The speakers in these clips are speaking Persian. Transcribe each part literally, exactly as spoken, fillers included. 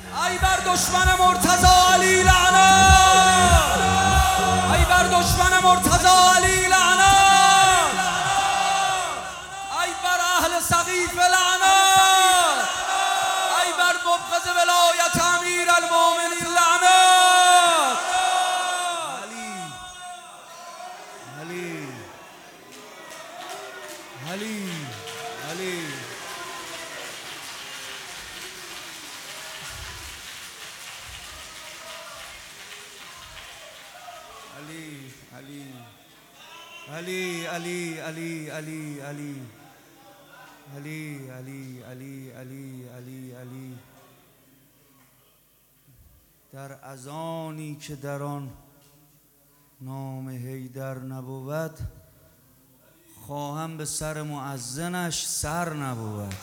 ای بر دشمن مرتضی علی لعنت، ای بر دشمن مرتضی علی لعنت، ای بر اهل سقیف لعنت، ای بر مبغض ولایت امیر المؤمنین لعنت. علی علی علی علی علی علی علی علی علی علی علی علی علی علی علی در اذانی که در آن نام حیدر نبود، خواهم به سر مؤذنش سر نبود.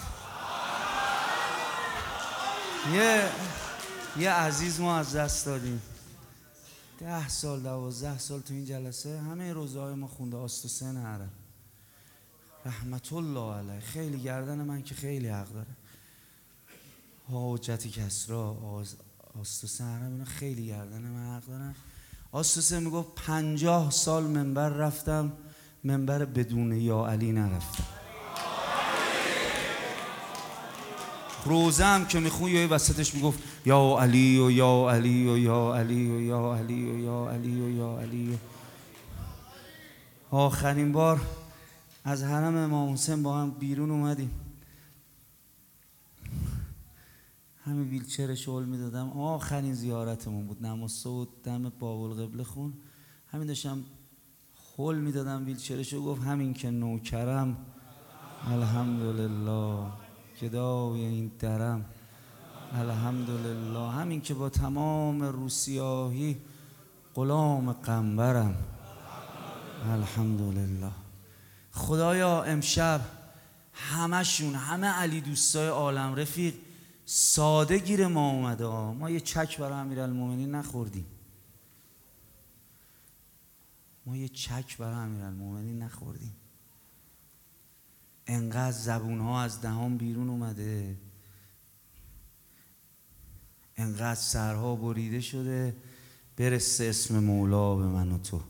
یه یه عزیز ما از دست دادیم، ده سال دوازده سال تو این جلسه همه روزهای ما خونده آستوسن حرم رحمت الله علیه. خیلی گردن من که خیلی حق داره، حاجتی کسرا آستوسن حرم اینا خیلی گردن من حق دارن. آستوسن میگفت پنجاه سال منبر رفتم، منبر بدون یا علی نرفتم. روزه هم که میخون یه وسطش میگفت یا علی و یا علی و یا علی و یا علی و یا علی و یا علی. آخرین بار از حرم امام حسین با هم بیرون اومدیم، همین ویلچرش هول میدادم. آخرین زیارتمون بود، نماز صبح دم بابالقبله خون، همین داشتم هول میدادم ویلچرشو. گفت همین که نوکرم الحمدلله، گدای این درم الحمدلله، همین که با تمام روسیاهی غلام قنبرم الحمدلله. خدایا امشب همشون، همه علی دوستای عالم رفیق ساده گیر ما اومده. ما یه چک برای امیرالمومنین نخوردیم، ما یه چک برای امیرالمومنین نخوردیم. انقدر زبون ها از دهان بیرون اومده، انقدر سرها بریده شده، برسه اسم مولا به من و تو.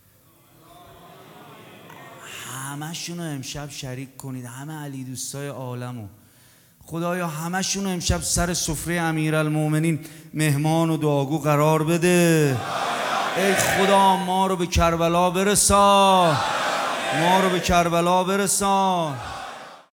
همه شونو امشب شریک کنید، همه علی دوستای عالمو. خدایا همه شونو امشب سر سفره امیرالمومنین مهمان و دعاگو قرار بده. ای خدا ما رو به کربلا برسان، ما رو به کربلا برسان.